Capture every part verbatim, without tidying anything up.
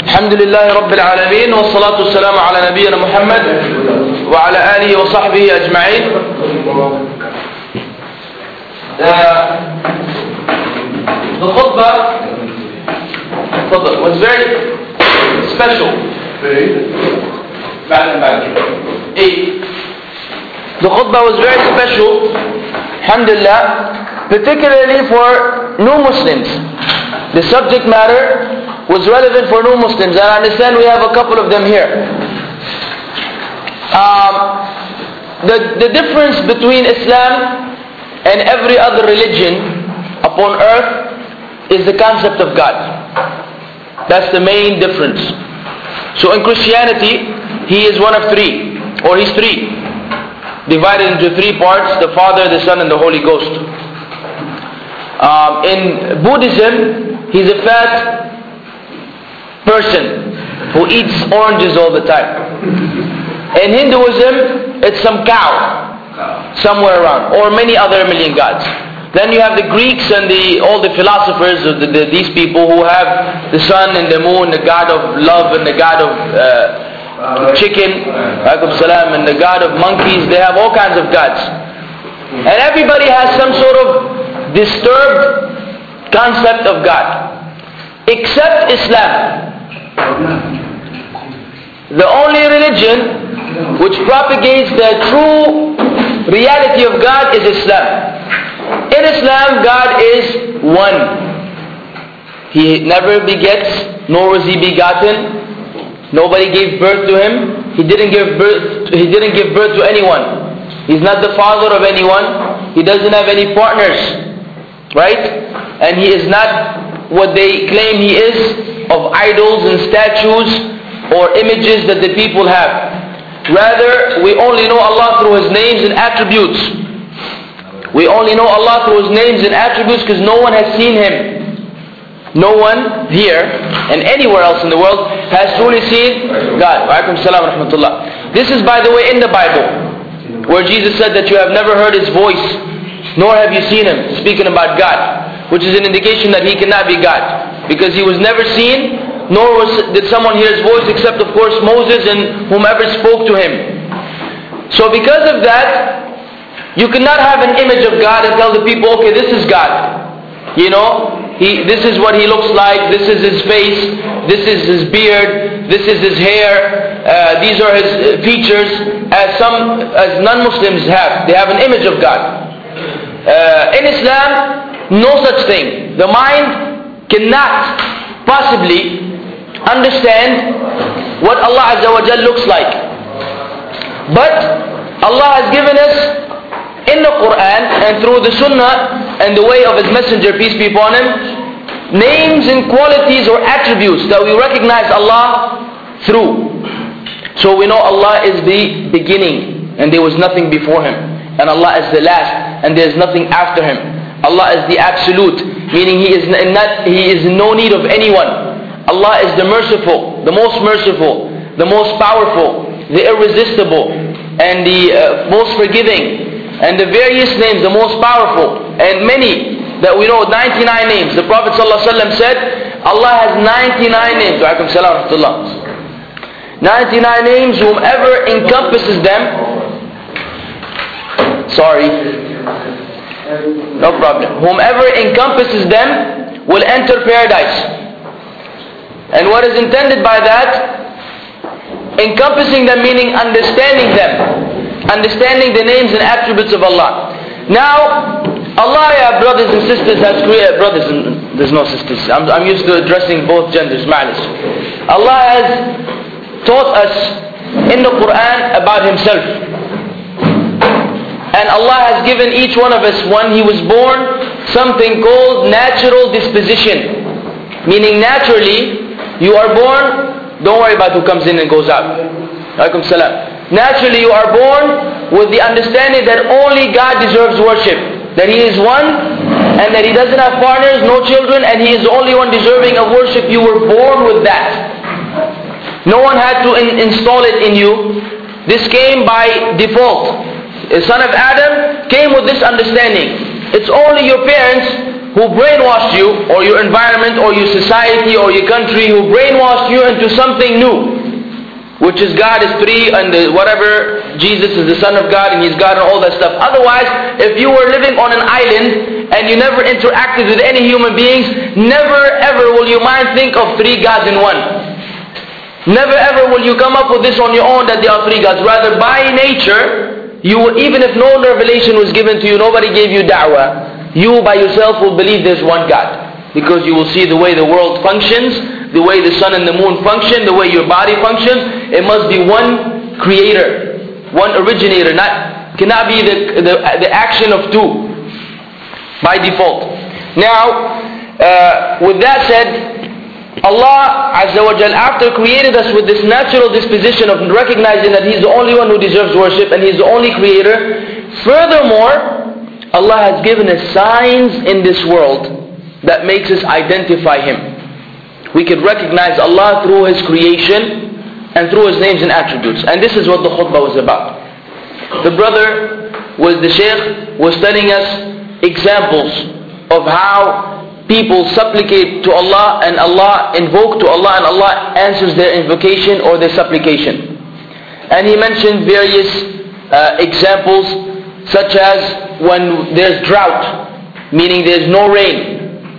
الحمد لله رب العالمين والصلاة والسلام على نبينا محمد وعلى آله وصحبه أجمعين. The khutbah was very special. Eight. The khutbah was very special, alhamdulillah, particularly for new Muslims. The subject matter was relevant for new Muslims, and I understand we have a couple of them here. Um, the, the difference between Islam and every other religion upon earth is the concept of God. That's the main difference. So in Christianity, He is one of three, or He's three, divided into three parts: the Father, the Son, and the Holy Ghost. Um, in Buddhism, He's a fat person who eats oranges all the time. In Hinduism, it's some cow somewhere around, or many other million gods. Then you have the Greeks and the all the philosophers of the, the, these people who have the sun and the moon, the god of love and the god of uh, chicken, and the god of monkeys. They have all kinds of gods, and everybody has some sort of disturbed concept of God, except Islam. The only religion which propagates the true reality of God is Islam. In Islam, God is one. He never begets, nor was He begotten. Nobody gave birth to Him. He didn't give birth. He didn't give birth to anyone. He's not the father of anyone. He doesn't have any partners, right? And He is not what they claim He is, of idols and statues or images that the people have. Rather, we only know Allah through His names and attributes. We only know Allah through His names and attributes because no one has seen Him. No one here and anywhere else in the world has truly seen God. Wa'alaikum salam wa rahmatullah. This is, by the way, in the Bible, where Jesus said that you have never heard His voice, nor have you seen Him, speaking about God, which is an indication that He cannot be God, because He was never seen, nor was, did someone hear His voice except, of course, Moses and whomever spoke to Him. So because of that, you cannot have an image of God and tell the people, okay, this is God. You know, he, this is what He looks like, this is His face, this is His beard, this is His hair, uh, these are His features, as some, as non-Muslims have. They have an image of God. Uh, in Islam, no such thing. The mind cannot possibly understand what Allah Azza wa Jal looks like. But Allah has given us in the Quran and through the Sunnah and the way of His Messenger, peace be upon him, names and qualities or attributes that we recognize Allah through. So we know Allah is the beginning and there was nothing before Him, and Allah is the last and there is nothing after Him. Allah is the absolute, meaning He is not, He is in no need of anyone. Allah is the merciful, the most merciful, the most powerful, the irresistible, and the uh, most forgiving, and the various names, the most powerful, and many that we know, ninety-nine names. The Prophet ﷺ said, Allah has ninety-nine names. ninety-nine names, whomever encompasses them, sorry, no problem. Whomever encompasses them will enter paradise. And what is intended by that? Encompassing them meaning understanding them. Understanding the names and attributes of Allah. Now, Allah, yeah, brothers and sisters, has created, brothers and, there's no sisters. I'm, I'm used to addressing both genders, ma'alish. Allah has taught us in the Quran about Himself. And Allah has given each one of us, when He was born, something called natural disposition. Meaning naturally, you are born, don't worry about who comes in and goes out. Alaikum salam. Naturally you are born with the understanding that only God deserves worship. That He is one, and that He doesn't have partners, no children, and He is the only one deserving of worship. You were born with that. No one had to in- install it in you. This came by default. The son of Adam came with this understanding. It's only your parents who brainwashed you, or your environment, or your society, or your country, who brainwashed you into something new, which is God is three, and the whatever, Jesus is the Son of God, and He's God, and all that stuff. Otherwise, if you were living on an island, and you never interacted with any human beings, never ever will your mind think of three gods in one. Never ever will you come up with this on your own, that there are three gods. Rather, by nature, you will, even if no revelation was given to you, nobody gave you da'wah, you by yourself will believe there's one God. Because you will see the way the world functions, the way the sun and the moon function, the way your body functions. It must be one creator, one originator. Not cannot be the, the, the action of two by default. Now, uh, with that said, Allah Azza wa Jal, after created us with this natural disposition of recognizing that He's the only one who deserves worship and He's the only creator, furthermore, Allah has given us signs in this world that makes us identify Him. We can recognize Allah through His creation and through His names and attributes. And this is what the khutbah was about. The brother, was the shaykh, was telling us examples of how people supplicate to Allah, and Allah invoke to Allah, and Allah answers their invocation or their supplication. And he mentioned various uh, examples, such as when there's drought, meaning there's no rain,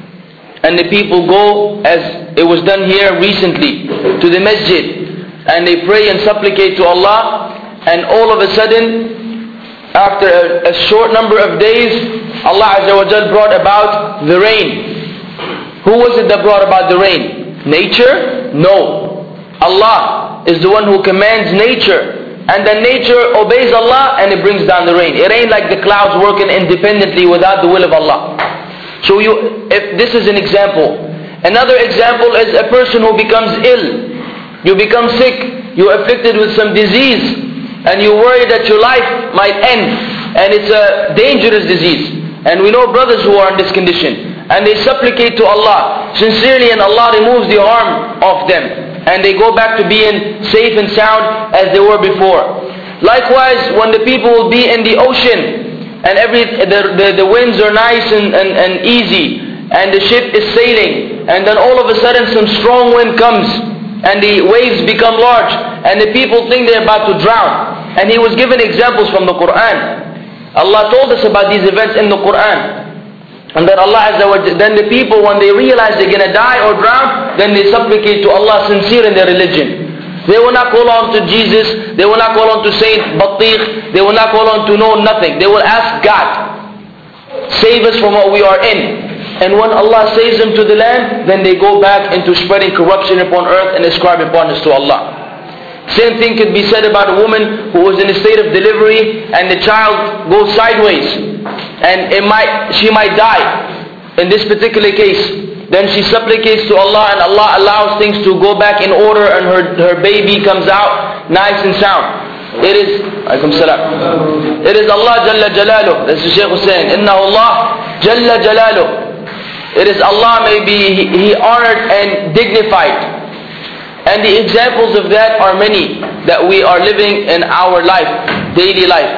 and the people go, as it was done here recently, to the masjid, and they pray and supplicate to Allah, and all of a sudden, after a, a short number of days, Allah Azza wa Jal brought about the rain. Who was it that brought about the rain? Nature? No. Allah is the one who commands nature, and then nature obeys Allah and it brings down the rain. It ain't like the clouds working independently without the will of Allah. So you, if this is an example. Another example is a person who becomes ill. You become sick, you're afflicted with some disease, and you worry that your life might end, and it's a dangerous disease. And we know brothers who are in this condition, and they supplicate to Allah sincerely, and Allah removes the harm of them, and they go back to being safe and sound as they were before. Likewise, when the people will be in the ocean, and every the, the, the winds are nice and, and, and easy, and the ship is sailing, and then all of a sudden some strong wind comes, and the waves become large, and the people think they're about to drown. And he was given examples from the Quran. Allah told us about these events in the Quran. And then Allah Azza wa Jalla, then the people, when they realize they're going to die or drown, then they supplicate to Allah sincere in their religion. They will not call on to Jesus, they will not call on to Saint Batiq, they will not call on to know nothing. They will ask God, save us from what we are in. And when Allah saves them to the land, then they go back into spreading corruption upon earth and ascribing partners to Allah. Same thing could be said about a woman who was in a state of delivery, and the child goes sideways, and it might, she might die in this particular case. Then she supplicates to Allah, and Allah allows things to go back in order, and her, her baby comes out nice and sound. It is, alaykum salam. It is Allah Jalla Jalaluh. That's the Shaykh was saying, Inna Allah Jalla Jalaluh. It is Allah, may be He, he honored and dignified. And the examples of that are many that we are living in our life, daily life.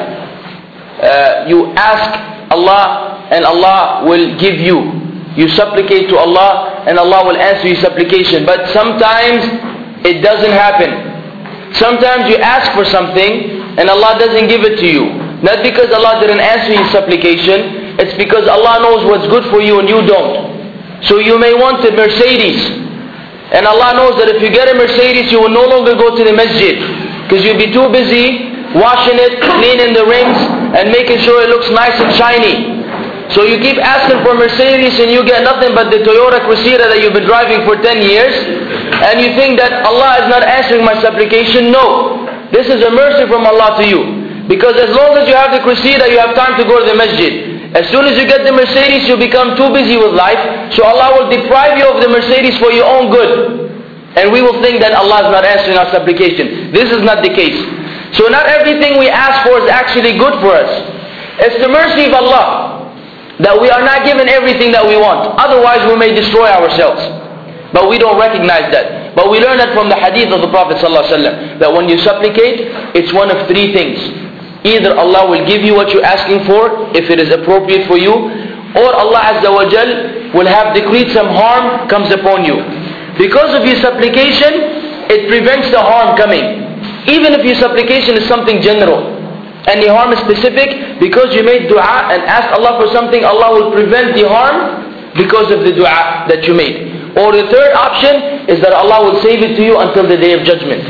Uh, you ask Allah and Allah will give you. You supplicate to Allah and Allah will answer your supplication. But sometimes it doesn't happen. Sometimes you ask for something and Allah doesn't give it to you. Not because Allah didn't answer your supplication, it's because Allah knows what's good for you and you don't. So you may want a Mercedes, and Allah knows that if you get a Mercedes, you will no longer go to the masjid, because you'll be too busy washing it, cleaning the rims, and making sure it looks nice and shiny. So you keep asking for Mercedes and you get nothing but the Toyota Cressida that you've been driving for ten years, and you think that Allah is not answering my supplication. No, this is a mercy from Allah to you, because as long as you have the Cressida, you have time to go to the masjid. As soon as you get the Mercedes, you become too busy with life, so Allah will deprive you of the Mercedes for your own good. And we will think that Allah is not answering our supplication. This is not the case. So not everything we ask for is actually good for us. It's the mercy of Allah that we are not given everything that we want. Otherwise we may destroy ourselves. But we don't recognize that. But we learn that from the hadith of the Prophet ﷺ, that when you supplicate, it's one of three things. Either Allah will give you what you're asking for, if it is appropriate for you, or Allah Azza wa Jal will have decreed some harm comes upon you. Because of your supplication, it prevents the harm coming. Even if your supplication is something general and the harm is specific, because you made dua and asked Allah for something, Allah will prevent the harm because of the dua that you made. Or the third option is that Allah will save it to you until the day of judgment.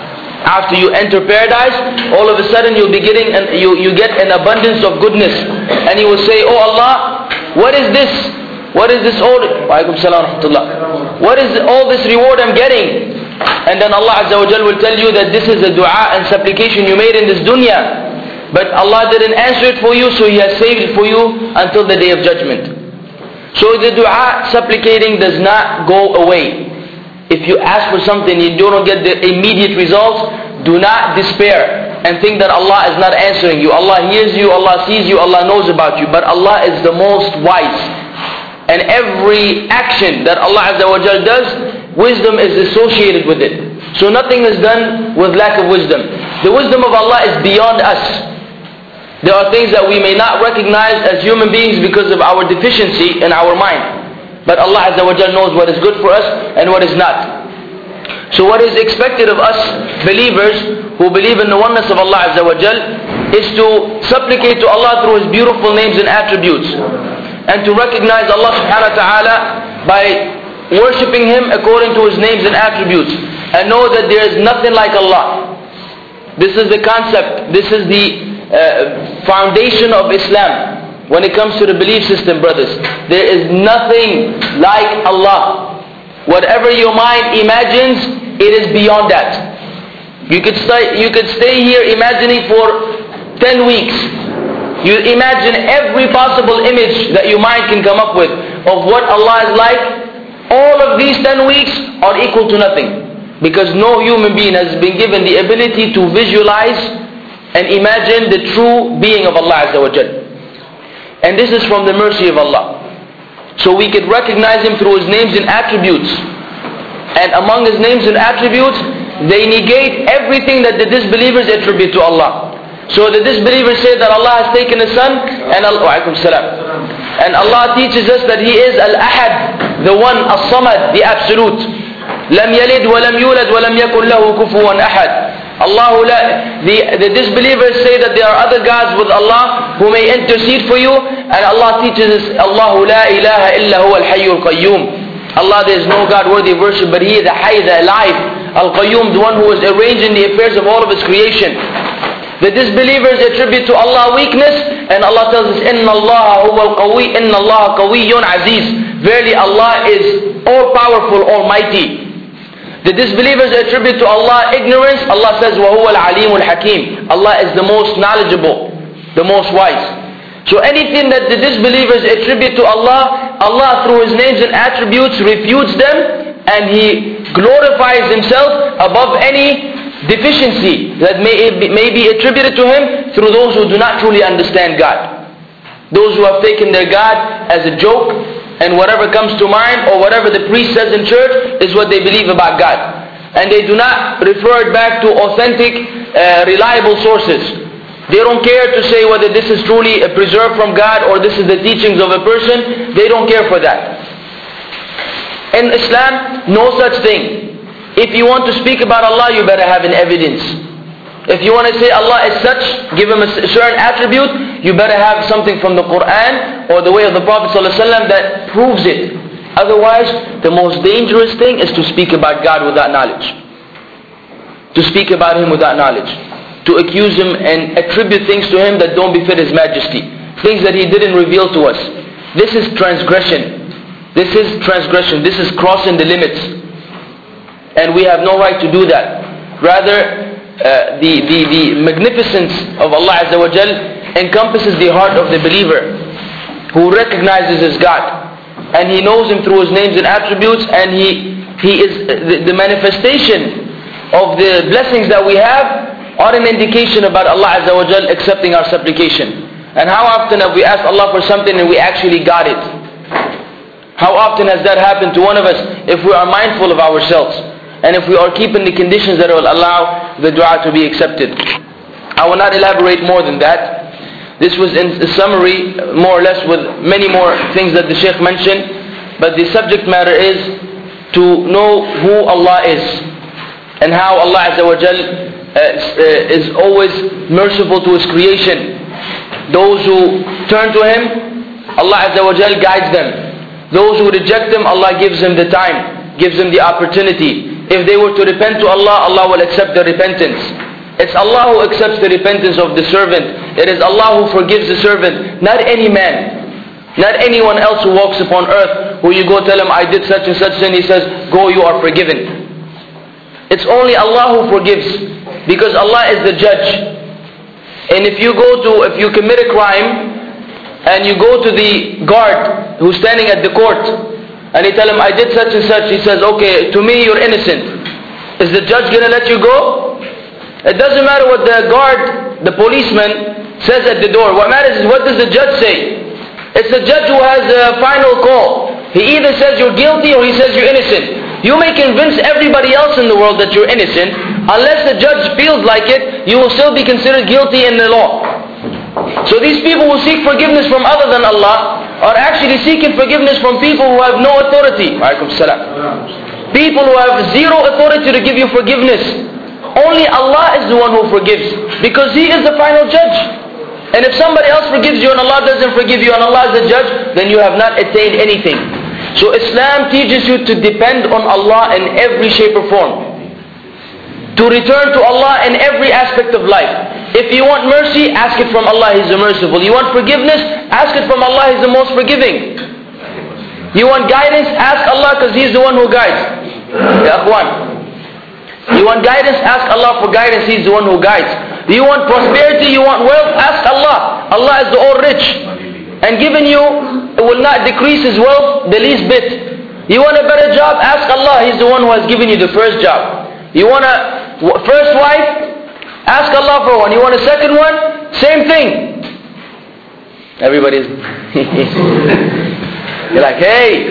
After you enter paradise, all of a sudden you'll be getting an, you, you get an abundance of goodness, and you will say, oh Allah, what is this? What is this all? Wa alaikum salam wa rahmatullah. What is all this reward I'm getting? And then Allah Azza wa Jal will tell you that this is a dua and supplication you made in this dunya. But Allah didn't answer it for you, so He has saved it for you until the day of judgment. So the dua, supplicating, does not go away. If you ask for something, you don't get the immediate results, do not despair and think that Allah is not answering you. Allah hears you, Allah sees you, Allah knows about you. But Allah is the most wise. And every action that Allah Azza wa Jal does, wisdom is associated with it. So nothing is done with lack of wisdom. The wisdom of Allah is beyond us. There are things that we may not recognize as human beings because of our deficiency in our mind. But Allah Azza wa Jal knows what is good for us and what is not. So what is expected of us believers who believe in the oneness of Allah Azza wa Jal is to supplicate to Allah through His beautiful names and attributes. And to recognize Allah subhanahu wa ta'ala by worshipping Him according to His names and attributes. And know that there is nothing like Allah. This is the concept. This is the uh, foundation of Islam. When it comes to the belief system, brothers, there is nothing like Allah. Whatever your mind imagines, it is beyond that. You could stay, you could stay here imagining for ten weeks. You imagine every possible image that your mind can come up with of what Allah is like. All of these ten weeks are equal to nothing. Because no human being has been given the ability to visualize and imagine the true being of Allah Azza wa Jal. And this is from the mercy of Allah. So we could recognize Him through His names and attributes. And among His names and attributes, they negate everything that the disbelievers attribute to Allah. So the disbelievers say that Allah has taken a son, and Allah, wa alaikum salam. And Allah teaches us that He is Al-Ahad, the one, As-Samad, the absolute. لم يلد ولم يولد ولم يكن له كفوا أحد. Allah, the, the disbelievers say that there are other gods with Allah who may intercede for you, and Allah teaches us, Allahu la ilaha illa huwa al-hayyul qayyum. Allah, there is no God worthy of worship, but He is the Hayy, the alive, Al-Qayyum, the one who is arranging the affairs of all of His creation. The disbelievers attribute to Allah weakness, and Allah tells us, Inna Allah huwa al-qawi, Inna Allah qawiyyun aziz. Verily Allah is all-powerful, almighty. The disbelievers attribute to Allah ignorance. Allah says, وَهُوَ الْعَلِيمُ الْحَكِيمُ. Allah is the most knowledgeable, the most wise. So anything that the disbelievers attribute to Allah, Allah through His names and attributes refutes them, and He glorifies Himself above any deficiency that may be, may be attributed to Him through those who do not truly understand God. Those who have taken their God as a joke, and whatever comes to mind or whatever the priest says in church is what they believe about God. And they do not refer it back to authentic, uh, reliable sources. They don't care to say whether this is truly a preserved from God or this is the teachings of a person. They don't care for that. In Islam, no such thing. If you want to speak about Allah, you better have an evidence. If you want to say Allah is such, give Him a certain attribute, you better have something from the Quran or the way of the Prophet ﷺ that proves it. Otherwise, the most dangerous thing is to speak about God without knowledge. To speak about Him without knowledge. To accuse Him and attribute things to Him that don't befit His majesty. Things that He didn't reveal to us. This is transgression. This is transgression. This is crossing the limits. And we have no right to do that. Rather, Uh, the, the, the magnificence of Allah Azza wa Jal encompasses the heart of the believer who recognizes His God, and he knows Him through His names and attributes, and he, he is the, the manifestation of the blessings that we have are an indication about Allah Azza wa Jal accepting our supplication. And how often have we asked Allah for something and we actually got it? How often has that happened to one of us if we are mindful of ourselves? And if we are keeping the conditions that will allow the dua to be accepted. I will not elaborate more than that. This was in summary, more or less, with many more things that the Shaykh mentioned. But the subject matter is to know who Allah is and how Allah Azza wa Jal uh, is always merciful to His creation. Those who turn to Him, Allah Azza wa Jal guides them. Those who reject Him, Allah gives them the time, gives them the opportunity. If they were to repent to Allah, Allah will accept their repentance. It's Allah who accepts the repentance of the servant. It is Allah who forgives the servant, not any man, not anyone else who walks upon earth, who you go tell him, I did such and such sin, he says, go, you are forgiven. It's only Allah who forgives, because Allah is the judge. And if you go to, if you commit a crime, and you go to the guard who's standing at the court, and you tell him, I did such and such, he says, okay, to me you're innocent. Is the judge going to let you go? It doesn't matter what the guard, the policeman, says at the door. What matters is what does the judge say? It's the judge who has a final call. He either says you're guilty or he says you're innocent. You may convince everybody else in the world that you're innocent. Unless the judge feels like it, you will still be considered guilty in the law. So these people who seek forgiveness from other than Allah are actually seeking forgiveness from people who have no authority. Alaikum salam. People who have zero authority to give you forgiveness. Only Allah is the one who forgives, because He is the final judge. And if somebody else forgives you and Allah doesn't forgive you and Allah is the judge, then you have not attained anything. So Islam teaches you to depend on Allah in every shape or form. To return to Allah in every aspect of life. If you want mercy, ask it from Allah, He's the merciful. You want forgiveness, ask it from Allah, He's the most forgiving. You want guidance, ask Allah, because He's the one who guides. Ya akhwan. You want guidance, ask Allah for guidance, He's the one who guides. You want prosperity, you want wealth, ask Allah. Allah is the all rich. And given you, it will not decrease His wealth the least bit. You want a better job, ask Allah, He's the one who has given you the first job. You want a first wife, ask Allah for one. You want a second one, same thing. Everybody's you're like, hey,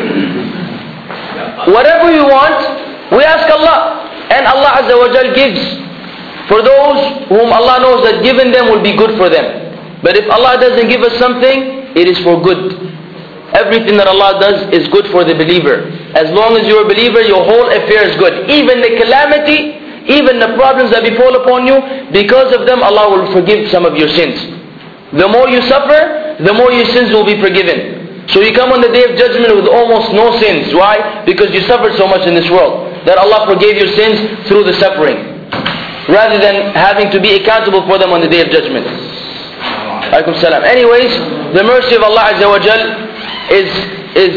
whatever you want, we ask Allah. And Allah Azza wa Jal gives for those whom Allah knows that giving them will be good for them. But if Allah doesn't give us something, it is for good. Everything that Allah does is good for the believer. As long as you're a believer, your whole affair is good. Even the calamity, even the problems that befall upon you, because of them Allah will forgive some of your sins. The more you suffer, the more your sins will be forgiven. So you come on the day of judgment with almost no sins. Why? Because you suffered so much in this world that Allah forgave your sins through the suffering, rather than having to be accountable for them on the day of judgment. Alaikum salam. Anyways, the mercy of Allah Azza wa Jal is is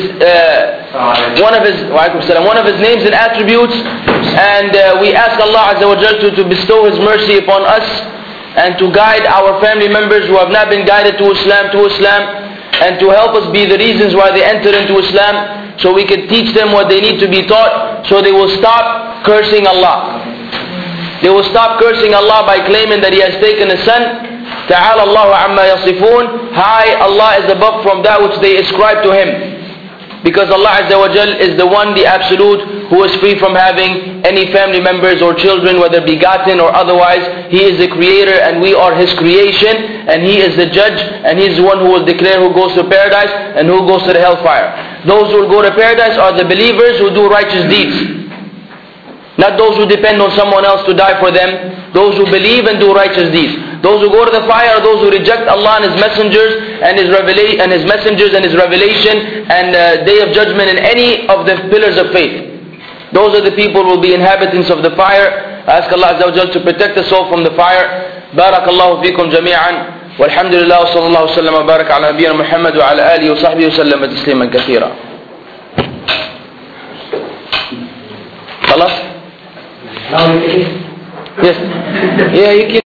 uh, one of His Alaikum salam, one of His names and attributes, and uh, we ask Allah Azza wa Jal to, to bestow His mercy upon us and to guide our family members who have not been guided to Islam to Islam, and to help us be the reasons why they enter into Islam, so we can teach them what they need to be taught, so they will stop cursing Allah. They will stop cursing Allah by claiming that He has taken a son. Ta'ala Allahu amma yasifun. High, Allah is above from that which they ascribe to Him. Because Allah Azza wa Jal is the one, the absolute, who is free from having any family members or children, whether begotten or otherwise. He is the creator and we are His creation, and He is the judge, and He is the one who will declare who goes to paradise and who goes to the hellfire. Those who will go to paradise are the believers who do righteous deeds. Not those who depend on someone else to die for them. Those who believe and do righteous deeds. Those who go to the fire are those who reject Allah and His messengers and His revelation and His messengers and His revelation and uh, day of judgment and any of the pillars of faith. Those are the people who will be inhabitants of the fire. I ask Allah Azza wa Jal to protect us all from the fire. Barakallahu fikum jami'an. والحمد لله وصلى الله وسلم وبارك على نبينا محمد وعلى آله وصحبه وسلم تسليما كثيرا. خلاص؟ Yes. Yeah, you can.